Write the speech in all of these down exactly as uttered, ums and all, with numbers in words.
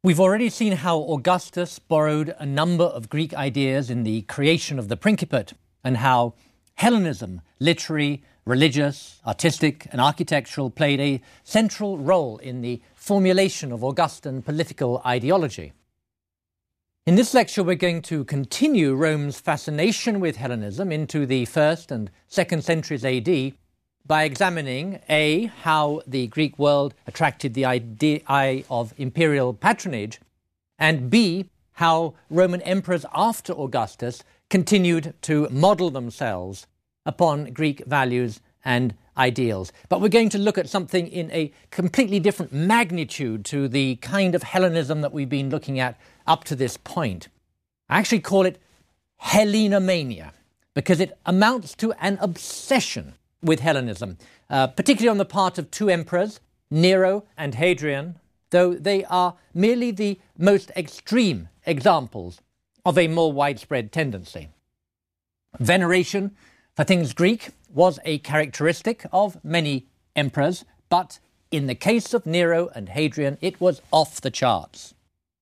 We've already seen how Augustus borrowed a number of Greek ideas in the creation of the Principate, and how Hellenism, literary, religious, artistic and architectural, played a central role in the formulation of Augustan political ideology. In this lecture, we're going to continue Rome's fascination with Hellenism into the first and second centuries A D by examining A, how the Greek world attracted the idea of imperial patronage, and B, how Roman emperors after Augustus continued to model themselves upon Greek values and ideals. But we're going to look at something in a completely different magnitude to the kind of Hellenism that we've been looking at up to this point. I actually call it Hellenomania, because it amounts to an obsession with Hellenism, uh, particularly on the part of two emperors, Nero and Hadrian, though they are merely the most extreme examples of a more widespread tendency. Veneration for things Greek was a characteristic of many emperors, but in the case of Nero and Hadrian, it was off the charts.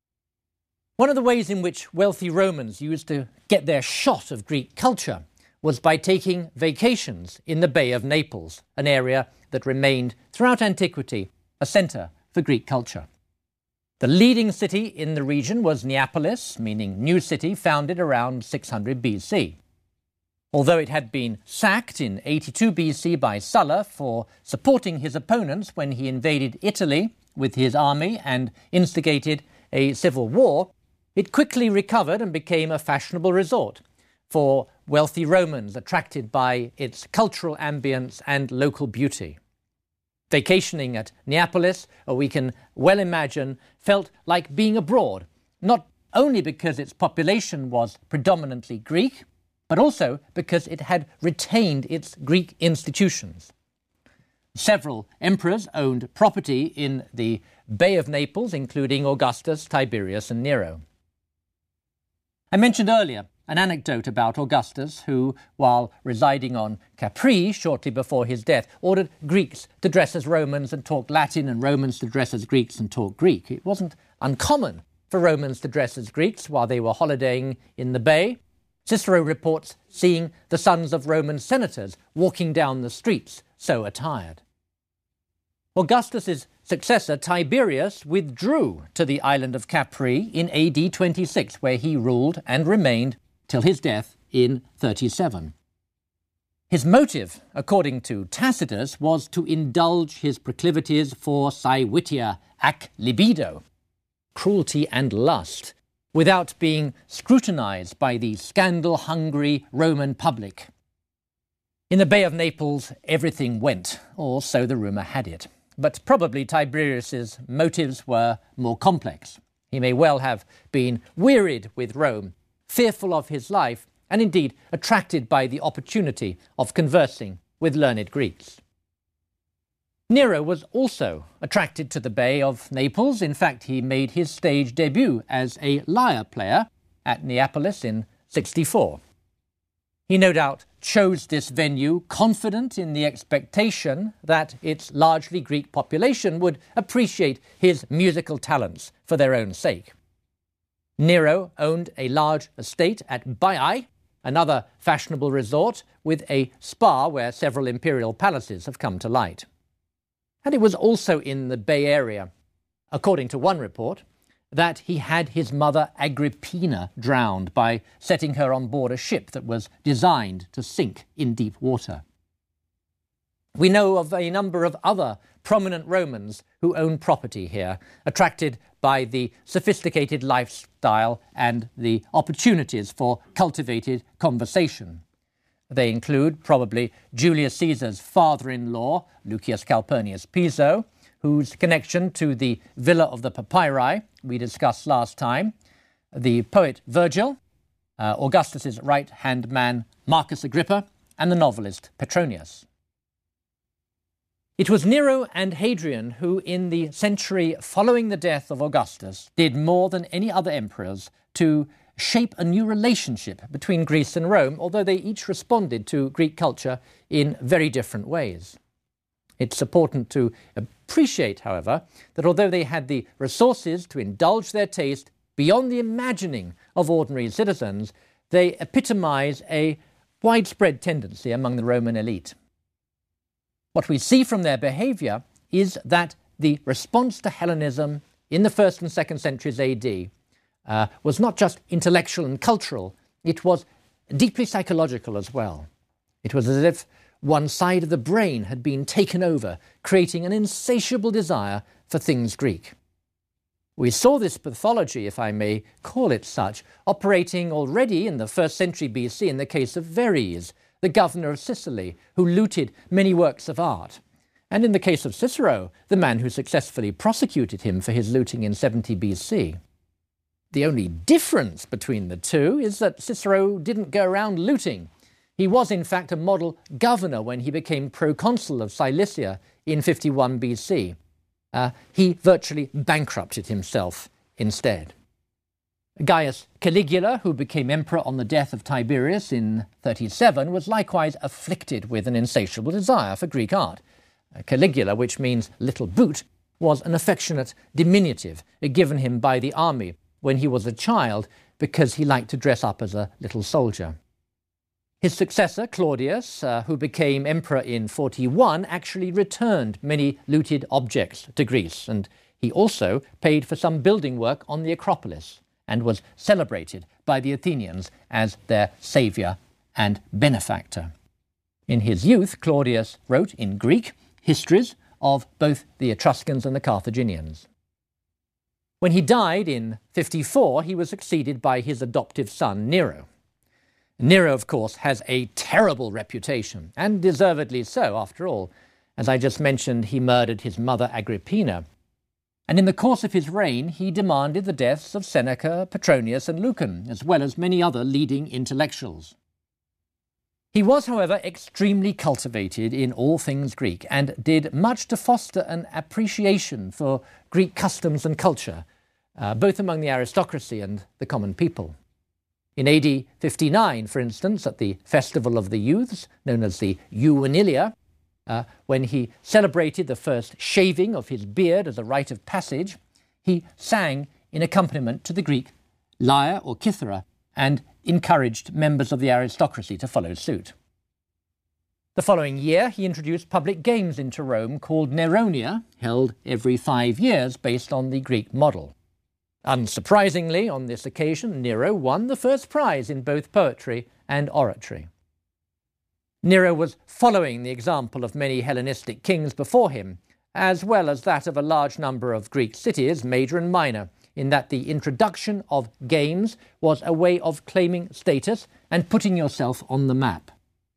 One of the ways in which wealthy Romans used to get their shot of Greek culture was by taking vacations in the Bay of Naples, an area that remained throughout antiquity a centre for Greek culture. The leading city in the region was Neapolis, meaning new city, founded around six hundred B C. Although it had been sacked in eighty-two B C by Sulla for supporting his opponents when he invaded Italy with his army and instigated a civil war, it quickly recovered and became a fashionable resort for wealthy Romans attracted by its cultural ambience and local beauty. Vacationing at Neapolis, we can well imagine, felt like being abroad, not only because its population was predominantly Greek, but also because it had retained its Greek institutions. Several emperors owned property in the Bay of Naples, including Augustus, Tiberius, and Nero. I mentioned earlier an anecdote about Augustus, who, while residing on Capri shortly before his death, ordered Greeks to dress as Romans and talk Latin, and Romans to dress as Greeks and talk Greek. It wasn't uncommon for Romans to dress as Greeks while they were holidaying in the Bay. Cicero reports seeing the sons of Roman senators walking down the streets so attired. Augustus's successor, Tiberius, withdrew to the island of Capri in A D twenty-six, where he ruled and remained till his death in thirty-seven. His motive, according to Tacitus, was to indulge his proclivities for saevitia ac libido, cruelty and lust, without being scrutinized by the scandal-hungry Roman public. In the Bay of Naples, everything went, or so the rumour had it. But probably Tiberius's motives were more complex. He may well have been wearied with Rome, fearful of his life, and indeed attracted by the opportunity of conversing with learned Greeks. Nero was also attracted to the Bay of Naples. In fact, he made his stage debut as a lyre player at Neapolis in sixty-four. He no doubt chose this venue confident in the expectation that its largely Greek population would appreciate his musical talents for their own sake. Nero owned a large estate at Baiae, another fashionable resort with a spa where several imperial palaces have come to light. And it was also in the Bay Area, according to one report, that he had his mother Agrippina drowned by setting her on board a ship that was designed to sink in deep water. We know of a number of other prominent Romans who owned property here, attracted by the sophisticated lifestyle and the opportunities for cultivated conversation. They include probably Julius Caesar's father-in-law, Lucius Calpurnius Piso, whose connection to the Villa of the Papyri we discussed last time, the poet Virgil, uh, Augustus's right-hand man Marcus Agrippa, and the novelist Petronius. It was Nero and Hadrian who, in the century following the death of Augustus, did more than any other emperors to shape a new relationship between Greece and Rome, although they each responded to Greek culture in very different ways. It's important to appreciate, however, that although they had the resources to indulge their taste beyond the imagining of ordinary citizens, they epitomize a widespread tendency among the Roman elite. What we see from their behavior is that the response to Hellenism in the first and second centuries A D uh, was not just intellectual and cultural, it was deeply psychological as well. It was as if one side of the brain had been taken over, creating an insatiable desire for things Greek. We saw this pathology, if I may call it such, operating already in the first century B C in the case of Verres, the governor of Sicily, who looted many works of art, and in the case of Cicero, the man who successfully prosecuted him for his looting in seventy B C. The only difference between the two is that Cicero didn't go around looting. He was, in fact, a model governor when he became proconsul of Cilicia in fifty-one B C. Uh, he virtually bankrupted himself instead. Gaius Caligula, who became emperor on the death of Tiberius in thirty-seven, was likewise afflicted with an insatiable desire for Greek art. Uh, Caligula, which means little boot, was an affectionate diminutive uh, given him by the army when he was a child because he liked to dress up as a little soldier. His successor, Claudius, uh, who became emperor in forty-one, actually returned many looted objects to Greece, and he also paid for some building work on the Acropolis and was celebrated by the Athenians as their saviour and benefactor. In his youth, Claudius wrote in Greek histories of both the Etruscans and the Carthaginians. When he died in fifty-four, he was succeeded by his adoptive son, Nero. Nero, of course, has a terrible reputation, and deservedly so, after all. As I just mentioned, he murdered his mother Agrippina. And in the course of his reign, he demanded the deaths of Seneca, Petronius, and Lucan, as well as many other leading intellectuals. He was, however, extremely cultivated in all things Greek, and did much to foster an appreciation for Greek customs and culture, uh, both among the aristocracy and the common people. In A D fifty-nine, for instance, at the Festival of the Youths, known as the Juvenilia, uh, when he celebrated the first shaving of his beard as a rite of passage, he sang in accompaniment to the Greek lyre or kithara and encouraged members of the aristocracy to follow suit. The following year, he introduced public games into Rome called Neronia, held every five years based on the Greek model. Unsurprisingly, on this occasion, Nero won the first prize in both poetry and oratory. Nero was following the example of many Hellenistic kings before him, as well as that of a large number of Greek cities, major and minor, in that the introduction of games was a way of claiming status and putting yourself on the map.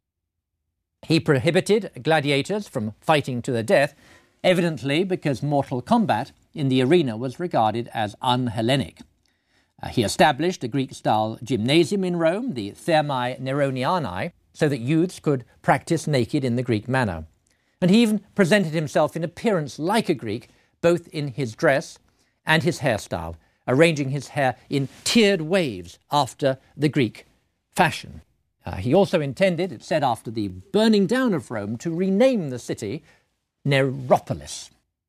He prohibited gladiators from fighting to the death, evidently because mortal combat in the arena was regarded as un-Hellenic. Uh, he established a Greek-style gymnasium in Rome, the Thermae Neronianae, so that youths could practice naked in the Greek manner. And he even presented himself in appearance like a Greek, both in his dress and his hairstyle, arranging his hair in tiered waves after the Greek fashion. Uh, he also intended, it said after the burning down of Rome, to rename the city Neropolis.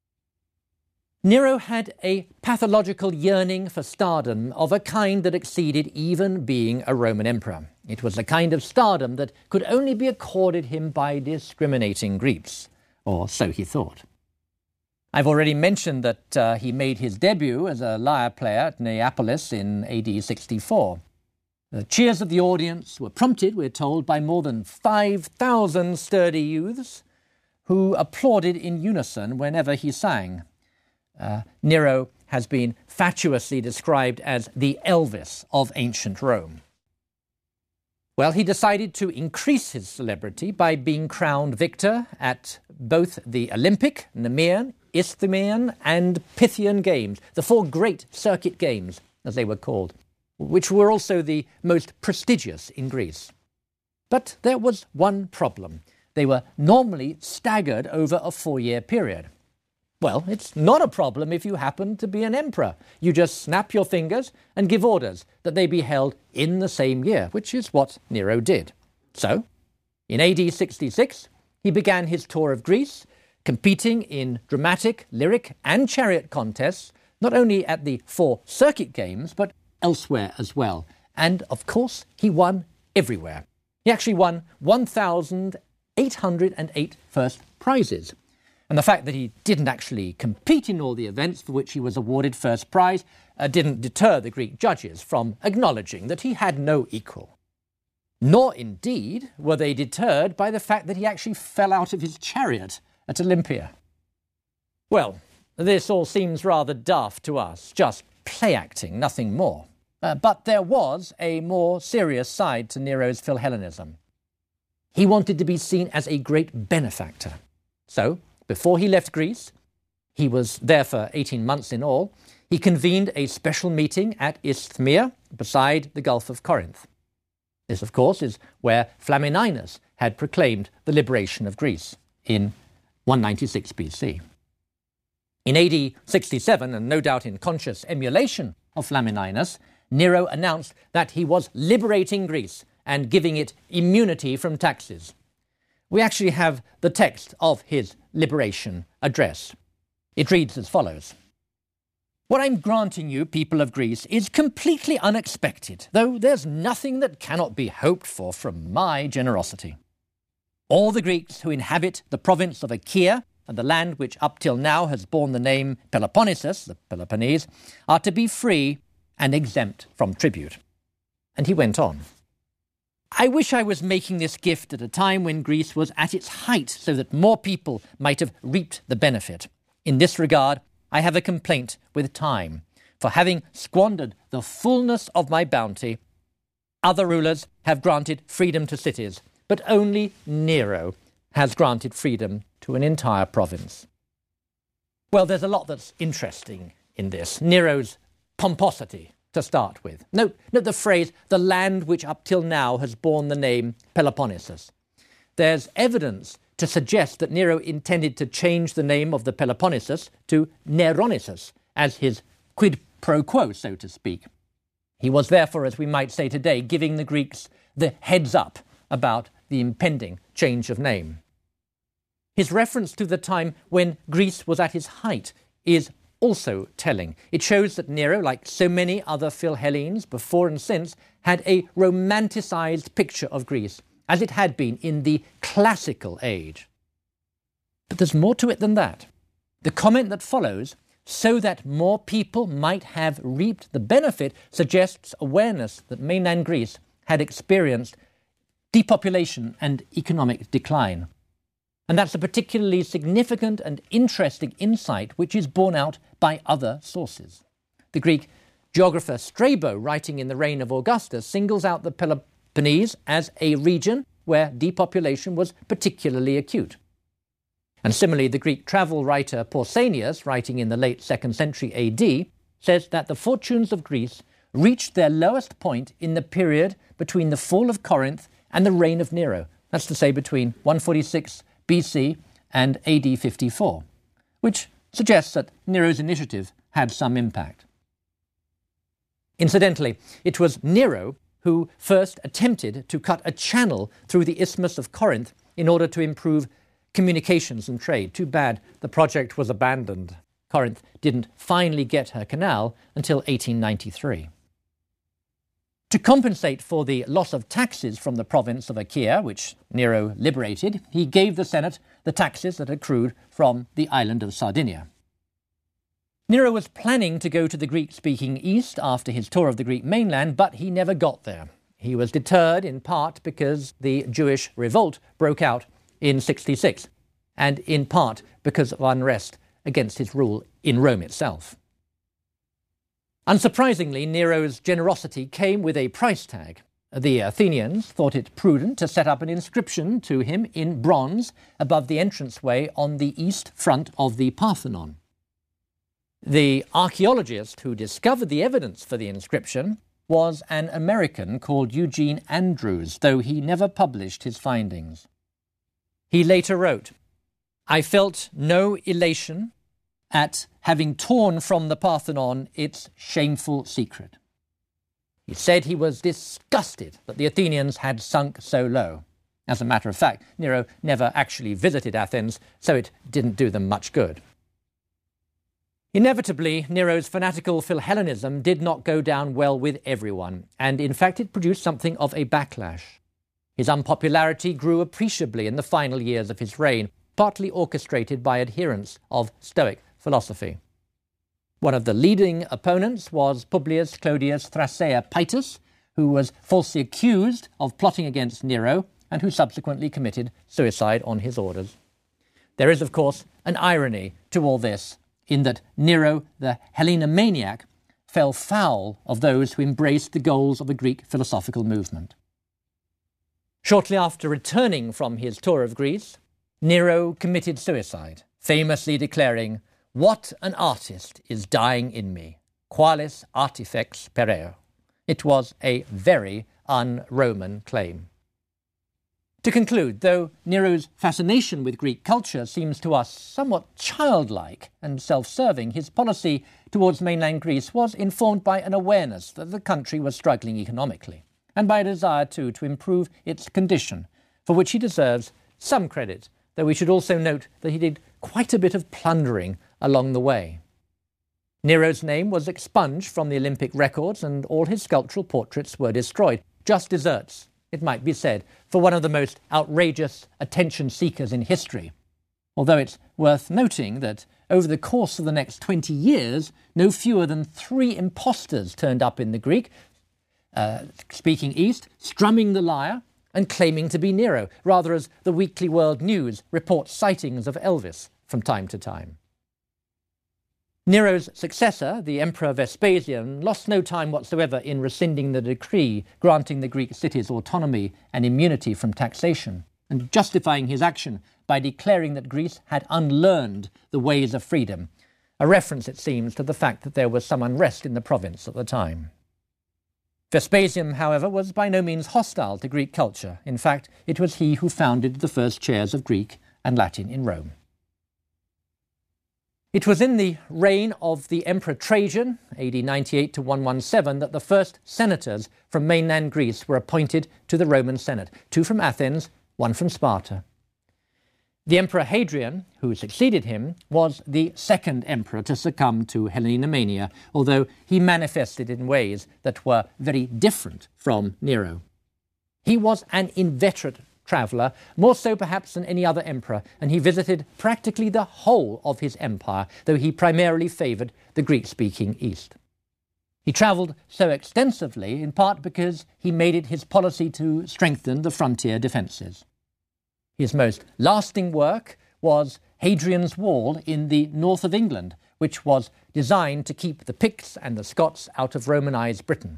Nero had a pathological yearning for stardom of a kind that exceeded even being a Roman emperor. It was a kind of stardom that could only be accorded him by discriminating Greeks, or so he thought. I've already mentioned that uh, he made his debut as a lyre player at Neapolis in A D sixty-four. The cheers of the audience were prompted, we're told, by more than five thousand sturdy youths who applauded in unison whenever he sang. Uh, Nero has been fatuously described as the Elvis of ancient Rome. Well, he decided to increase his celebrity by being crowned victor at both the Olympic, Nemean, Isthmian and Pythian Games, the four great circuit games, as they were called, which were also the most prestigious in Greece. But there was one problem. They were normally staggered over a four-year period. Well, it's not a problem if you happen to be an emperor. You just snap your fingers and give orders that they be held in the same year, which is what Nero did. So, in A D sixty-six, he began his tour of Greece, competing in dramatic, lyric and chariot contests, not only at the four circuit games, but elsewhere as well. And, of course, he won everywhere. He actually won one thousand eight hundred eight first prizes. And the fact that he didn't actually compete in all the events for which he was awarded first prize uh, didn't deter the Greek judges from acknowledging that he had no equal. Nor, indeed, were they deterred by the fact that he actually fell out of his chariot at Olympia. Well, this all seems rather daft to us, just play acting, nothing more. Uh, but there was a more serious side to Nero's Philhellenism. He wanted to be seen as a great benefactor. So, before he left Greece, he was there for eighteen months in all, he convened a special meeting at Isthmia, beside the Gulf of Corinth. This, of course, is where Flamininus had proclaimed the liberation of Greece in one ninety-six B C. In A D sixty-seven, and no doubt in conscious emulation of Flamininus, Nero announced that he was liberating Greece and giving it immunity from taxes. We actually have the text of his liberation address. It reads as follows. What I'm granting you, people of Greece, is completely unexpected, though there's nothing that cannot be hoped for from my generosity. All the Greeks who inhabit the province of Achaia and the land which up till now has borne the name Peloponnesus, the Peloponnese, are to be free and exempt from tribute. And he went on. I wish I was making this gift at a time when Greece was at its height so that more people might have reaped the benefit. In this regard, I have a complaint with time, for having squandered the fullness of my bounty, other rulers have granted freedom to cities, but only Nero has granted freedom to an entire province. Well, there's a lot that's interesting in this. Nero's pomposity, to start with. Note, note the phrase, the land which up till now has borne the name Peloponnesus. There's evidence to suggest that Nero intended to change the name of the Peloponnesus to Neronissus, as his quid pro quo, so to speak. He was therefore, as we might say today, giving the Greeks the heads up about the impending change of name. His reference to the time when Greece was at its height is also telling. It shows that Nero, like so many other Philhellenes before and since, had a romanticized picture of Greece, as it had been in the classical age. But there's more to it than that. The comment that follows, so that more people might have reaped the benefit, suggests awareness that mainland Greece had experienced depopulation and economic decline. And that's a particularly significant and interesting insight which is borne out by other sources. The Greek geographer Strabo, writing in the reign of Augustus, singles out the Peloponnese as a region where depopulation was particularly acute. And similarly, the Greek travel writer Pausanias, writing in the late second century A D, says that the fortunes of Greece reached their lowest point in the period between the fall of Corinth and the reign of Nero. That's to say between one forty-six B C and A D fifty-four, which suggests that Nero's initiative had some impact. Incidentally, it was Nero who first attempted to cut a channel through the Isthmus of Corinth in order to improve communications and trade. Too bad the project was abandoned. Corinth didn't finally get her canal until eighteen ninety-three. To compensate for the loss of taxes from the province of Achaia, which Nero liberated, he gave the Senate the taxes that accrued from the island of Sardinia. Nero was planning to go to the Greek-speaking East after his tour of the Greek mainland, but he never got there. He was deterred in part because the Jewish revolt broke out in sixty-six, and in part because of unrest against his rule in Rome itself. Unsurprisingly, Nero's generosity came with a price tag. The Athenians thought it prudent to set up an inscription to him in bronze above the entranceway on the east front of the Parthenon. The archaeologist who discovered the evidence for the inscription was an American called Eugene Andrews, though he never published his findings. He later wrote, I felt no elation at having torn from the Parthenon its shameful secret. He said he was disgusted that the Athenians had sunk so low. As a matter of fact, Nero never actually visited Athens, so it didn't do them much good. Inevitably, Nero's fanatical Philhellenism did not go down well with everyone, and in fact it produced something of a backlash. His unpopularity grew appreciably in the final years of his reign, partly orchestrated by adherents of Stoic philosophy. One of the leading opponents was Publius Clodius Thrasea Paetus, who was falsely accused of plotting against Nero and who subsequently committed suicide on his orders. There is, of course, an irony to all this, in that Nero, the Hellenomaniac, fell foul of those who embraced the goals of a Greek philosophical movement. Shortly after returning from his tour of Greece, Nero committed suicide, famously declaring, "What an artist is dying in me, qualis artifex pereo." It was a very un-Roman claim. To conclude, though Nero's fascination with Greek culture seems to us somewhat childlike and self-serving, his policy towards mainland Greece was informed by an awareness that the country was struggling economically, and by a desire, too, to improve its condition, for which he deserves some credit, though we should also note that he did quite a bit of plundering along the way. Nero's name was expunged from the Olympic records, and all his sculptural portraits were destroyed. Just deserts, it might be said, for one of the most outrageous attention-seekers in history. Although it's worth noting that over the course of the next twenty years, no fewer than three impostors turned up in the Greek, uh, speaking East, strumming the lyre and claiming to be Nero, rather as the Weekly World News reports sightings of Elvis from time to time. Nero's successor, the Emperor Vespasian, lost no time whatsoever in rescinding the decree granting the Greek cities autonomy and immunity from taxation, and justifying his action by declaring that Greece had unlearned the ways of freedom, a reference, it seems, to the fact that there was some unrest in the province at the time. Vespasian, however, was by no means hostile to Greek culture. In fact, it was he who founded the first chairs of Greek and Latin in Rome. It was in the reign of the Emperor Trajan, A D ninety-eight to one seventeen, that the first senators from mainland Greece were appointed to the Roman Senate, two from Athens, one from Sparta. The Emperor Hadrian, who succeeded him, was the second emperor to succumb to Hellenomania, although he manifested in ways that were very different from Nero. He was an inveterate traveller, more so perhaps than any other emperor, and he visited practically the whole of his empire, though he primarily favoured the Greek-speaking East. He travelled so extensively in part because he made it his policy to strengthen the frontier defences. His most lasting work was Hadrian's Wall in the north of England, which was designed to keep the Picts and the Scots out of Romanised Britain.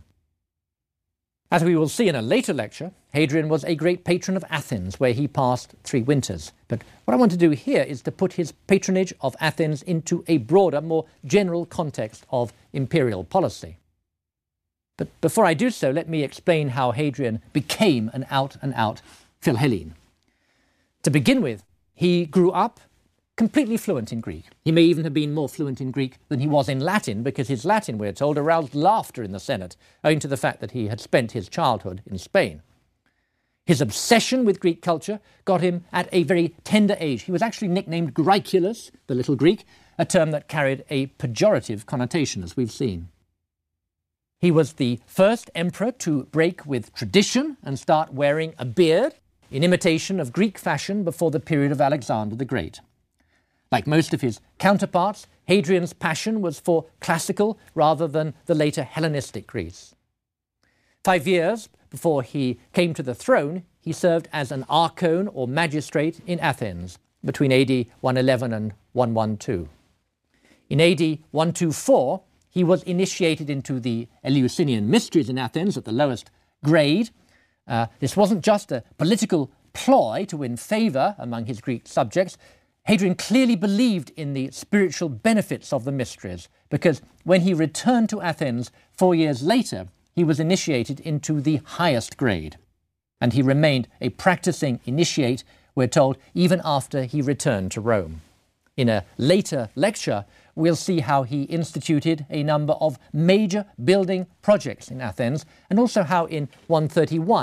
As we will see in a later lecture, Hadrian was a great patron of Athens, where he passed three winters. But what I want to do here is to put his patronage of Athens into a broader, more general context of imperial policy. But before I do so, let me explain how Hadrian became an out-and-out Philhellene. To begin with, he grew up completely fluent in Greek. He may even have been more fluent in Greek than he was in Latin, because his Latin, we're told, aroused laughter in the Senate, owing to the fact that he had spent his childhood in Spain. His obsession with Greek culture got him at a very tender age. He was actually nicknamed Graeculus, the Little Greek, a term that carried a pejorative connotation, as we've seen. He was the first emperor to break with tradition and start wearing a beard in imitation of Greek fashion before the period of Alexander the Great. Like most of his counterparts, Hadrian's passion was for classical rather than the later Hellenistic Greece. Five years before he came to the throne, he served as an archon or magistrate in Athens between A D one eleven and one twelve. In A D one twenty-four, he was initiated into the Eleusinian mysteries in Athens at the lowest grade. Uh, this wasn't just a political ploy to win favour among his Greek subjects. Hadrian clearly believed in the spiritual benefits of the mysteries, because when he returned to Athens four years later, he was initiated into the highest grade. And he remained a practicing initiate, we're told, even after he returned to Rome. In a later lecture, we'll see how he instituted a number of major building projects in Athens, and also how in one thirty-one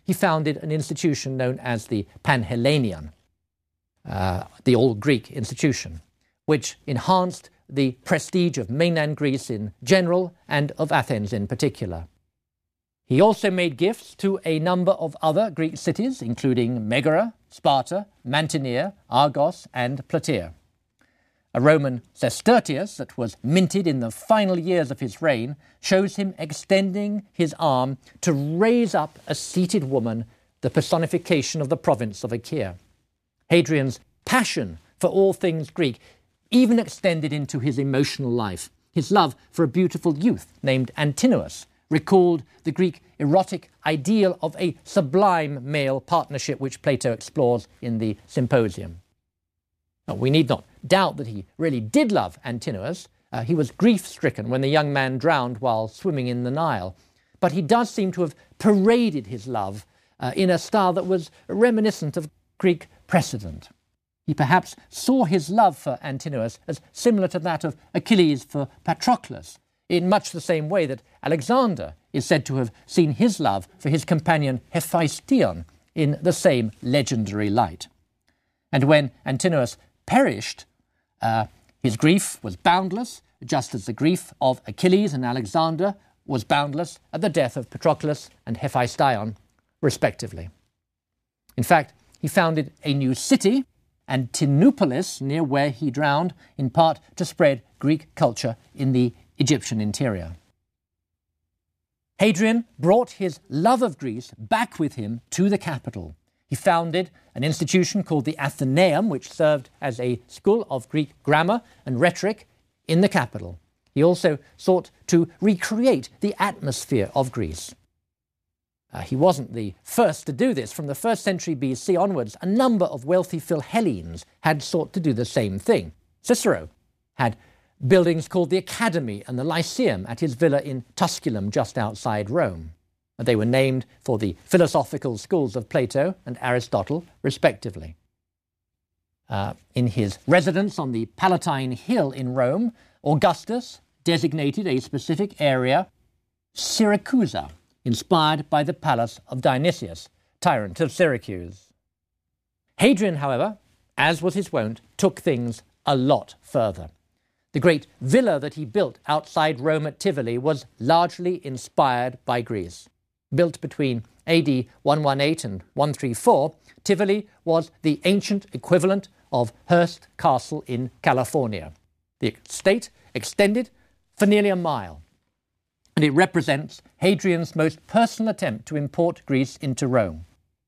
he founded an institution known as the Panhellenion, uh, the All-Greek institution, which enhanced the prestige of mainland Greece in general and of Athens in particular. He also made gifts to a number of other Greek cities, including Megara, Sparta, Mantinea, Argos, and Plataea. A Roman sestertius that was minted in the final years of his reign shows him extending his arm to raise up a seated woman, the personification of the province of Achaea. Hadrian's passion for all things Greek even extended into his emotional life. His love for a beautiful youth named Antinous recalled the Greek erotic ideal of a sublime male partnership which Plato explores in the Symposium. Now, we need not doubt that he really did love Antinous. Uh, he was grief-stricken when the young man drowned while swimming in the Nile. But he does seem to have paraded his love uh, in a style that was reminiscent of Greek precedent. He perhaps saw his love for Antinous as similar to that of Achilles for Patroclus, in much the same way that Alexander is said to have seen his love for his companion Hephaestion in the same legendary light. And when Antinous perished, uh, his grief was boundless, just as the grief of Achilles and Alexander was boundless at the death of Patroclus and Hephaestion, respectively. In fact, he founded a new city, Antinopolis, near where he drowned, in part to spread Greek culture in the Egyptian interior. Hadrian brought his love of Greece back with him to the capital. He founded an institution called the Athenaeum, which served as a school of Greek grammar and rhetoric in the capital. He also sought to recreate the atmosphere of Greece. Uh, he wasn't the first to do this. From the first century B C onwards, a number of wealthy Philhellenes had sought to do the same thing. Cicero had buildings called the Academy and the Lyceum at his villa in Tusculum, just outside Rome. They were named for the philosophical schools of Plato and Aristotle, respectively. Uh, in his residence on the Palatine Hill in Rome, Augustus designated a specific area, Syracusa, inspired by the palace of Dionysius, tyrant of Syracuse. Hadrian, however, as was his wont, took things a lot further. The great villa that he built outside Rome at Tivoli was largely inspired by Greece. Built between A D one eighteen and one thirty-four, Tivoli was the ancient equivalent of Hearst Castle in California. The estate extended for nearly a mile, and it represents Hadrian's most personal attempt to import Greece into Rome.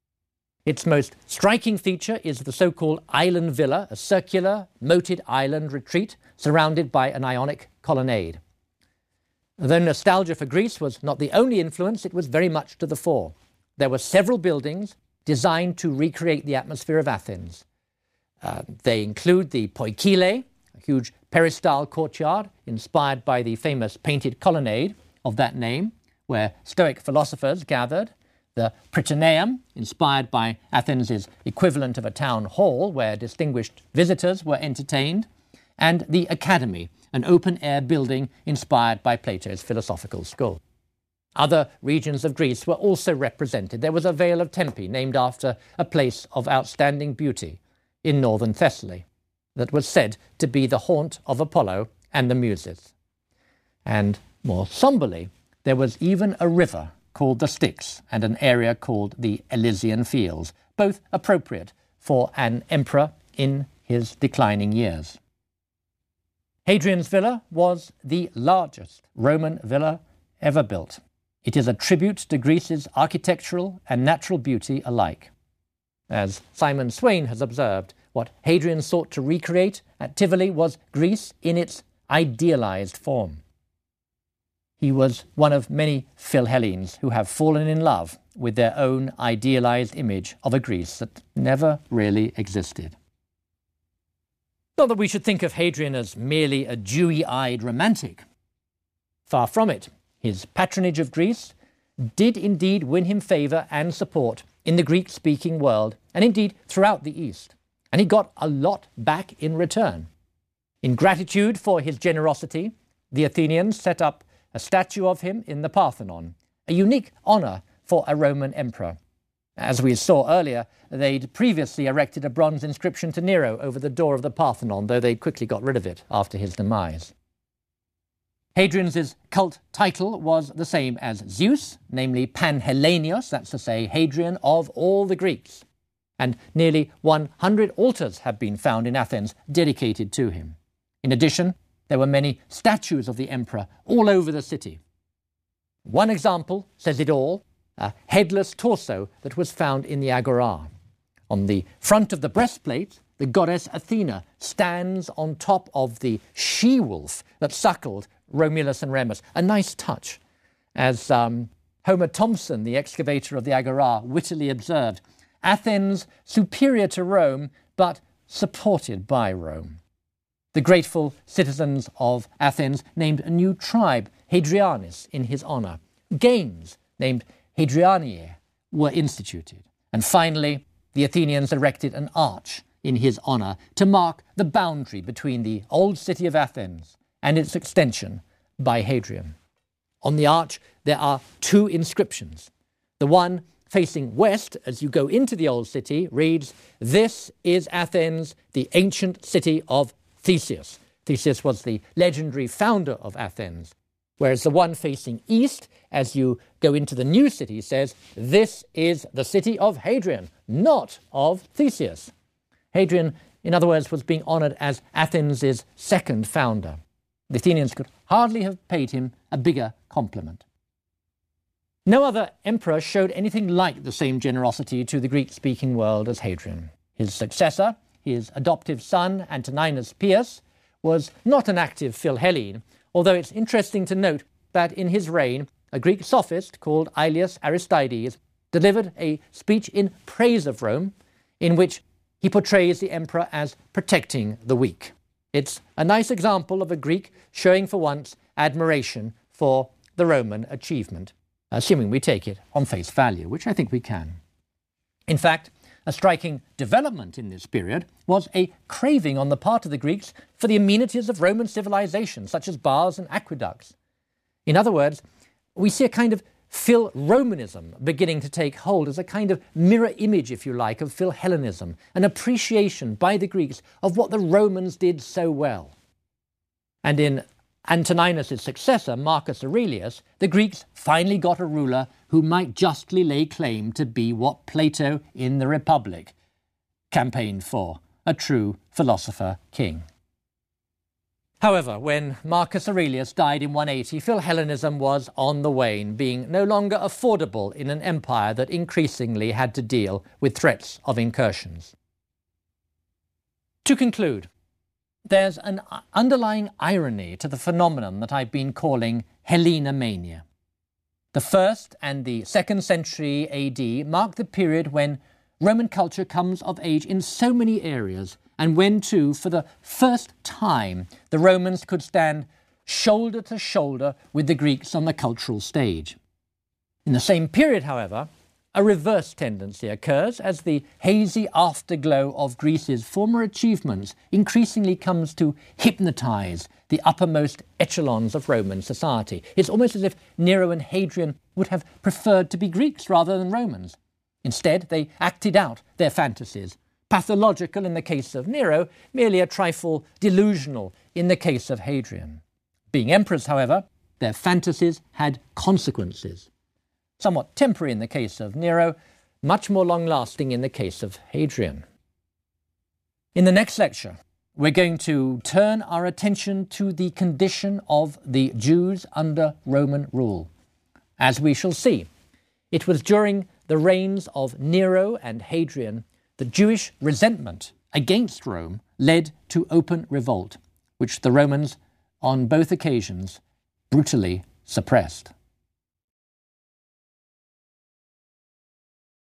Its most striking feature is the so-called island villa, a circular, moated island retreat surrounded by an Ionic colonnade. Though nostalgia for Greece was not the only influence, it was very much to the fore. There were several buildings designed to recreate the atmosphere of Athens. Uh, they include the Poikile, a huge peristyle courtyard inspired by the famous painted colonnade of that name, where Stoic philosophers gathered, the Prytaneum, inspired by Athens' equivalent of a town hall where distinguished visitors were entertained, and the Academy, an open-air building inspired by Plato's philosophical school. Other regions of Greece were also represented. There was a Vale of Tempe, named after a place of outstanding beauty in northern Thessaly, that was said to be the haunt of Apollo and the Muses. And more somberly, there was even a river called the Styx and an area called the Elysian Fields, both appropriate for an emperor in his declining years. Hadrian's villa was the largest Roman villa ever built. It is a tribute to Greece's architectural and natural beauty alike. As Simon Swain has observed, what Hadrian sought to recreate at Tivoli was Greece in its idealized form. He was one of many Philhellenes who have fallen in love with their own idealized image of a Greece that never really existed. Not that we should think of Hadrian as merely a dewy-eyed romantic. Far from it. His patronage of Greece did indeed win him favour and support in the Greek-speaking world, and indeed throughout the East. And he got a lot back in return. In gratitude for his generosity, the Athenians set up a statue of him in the Parthenon, a unique honour for a Roman emperor. As we saw earlier, they'd previously erected a bronze inscription to Nero over the door of the Parthenon, though they quickly got rid of it after his demise. Hadrian's cult title was the same as Zeus, namely Panhellenios, that's to say Hadrian of all the Greeks, and nearly one hundred altars have been found in Athens dedicated to him. In addition, there were many statues of the emperor all over the city. One example says it all, a headless torso that was found in the Agora. On the front of the breastplate, the goddess Athena stands on top of the she-wolf that suckled Romulus and Remus. A nice touch. As um, Homer Thompson, the excavator of the Agora, wittily observed, Athens superior to Rome, but supported by Rome. The grateful citizens of Athens named a new tribe, Hadrianis, in his honour. Games, named Hadrianae, were instituted. And finally, the Athenians erected an arch in his honour to mark the boundary between the old city of Athens and its extension by Hadrian. On the arch, there are two inscriptions. The one facing west, as you go into the old city, reads, "This is Athens, the ancient city of Theseus." Theseus was the legendary founder of Athens. Whereas the one facing east, as you go into the new city, says, "This is the city of Hadrian, not of Theseus." Hadrian, in other words, was being honoured as Athens' second founder. The Athenians could hardly have paid him a bigger compliment. No other emperor showed anything like the same generosity to the Greek-speaking world as Hadrian. His successor, his adoptive son, Antoninus Pius, was not an active Philhellene, although it's interesting to note that in his reign, a Greek sophist called Aelius Aristides delivered a speech in praise of Rome, in which he portrays the emperor as protecting the weak. It's a nice example of a Greek showing for once admiration for the Roman achievement, assuming we take it on face value, which I think we can. In fact, a striking development in this period was a craving on the part of the Greeks for the amenities of Roman civilization, such as baths and aqueducts. In other words, we see a kind of Phil-Romanism beginning to take hold as a kind of mirror image, if you like, of Philhellenism, an appreciation by the Greeks of what the Romans did so well. And in Antoninus' successor, Marcus Aurelius, the Greeks finally got a ruler who might justly lay claim to be what Plato in the Republic campaigned for, a true philosopher king. However, when Marcus Aurelius died in one eighty, Philhellenism was on the wane, being no longer affordable in an empire that increasingly had to deal with threats of incursions. To conclude, there's an underlying irony to the phenomenon that I've been calling Hellenomania. The first and the second century A D mark the period when Roman culture comes of age in so many areas, and when, too, for the first time, the Romans could stand shoulder to shoulder with the Greeks on the cultural stage. In the same period, however, a reverse tendency occurs as the hazy afterglow of Greece's former achievements increasingly comes to hypnotize the uppermost echelons of Roman society. It's almost as if Nero and Hadrian would have preferred to be Greeks rather than Romans. Instead, they acted out their fantasies, pathological in the case of Nero, merely a trifle delusional in the case of Hadrian. Being emperors, however, their fantasies had consequences. Somewhat temporary in the case of Nero, much more long-lasting in the case of Hadrian. In the next lecture, we're going to turn our attention to the condition of the Jews under Roman rule. As we shall see, it was during the reigns of Nero and Hadrian that Jewish resentment against Rome led to open revolt, which the Romans, on both occasions, brutally suppressed.